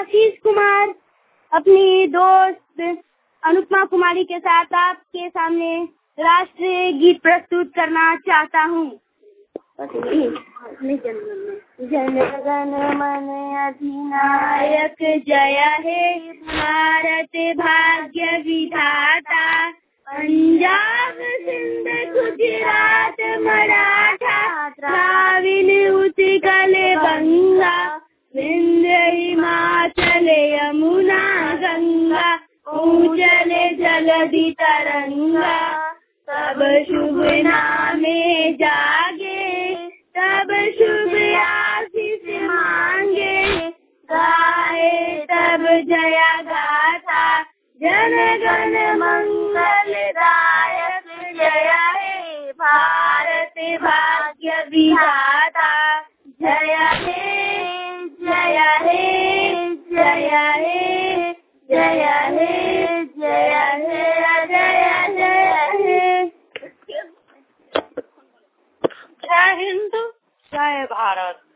आशीष कुमार अपनी दोस्त अनुपमा कुमारी के साथ आपके सामने राष्ट्रीय गीत प्रस्तुत करना चाहता हूँ। जन गण मन अधिनायक जय हे भारत भाग्य विधाता, पंजाब सिंध गुजरात मराठा द्राविड़ उत्कल बंगा, विंध्य हिमाचल यमुना गंगा, उजले जलधि तरंगा। तब शुभ नामे जागे, तब शुभ आशीष मांगे, गाए तब जया गाथा, जन गण मंगलदायक जय हे भारत भाग्य विधाता। जय हे जय हे जय हे जय हे जय हे जय जय हे। जय हिंद जय भारत।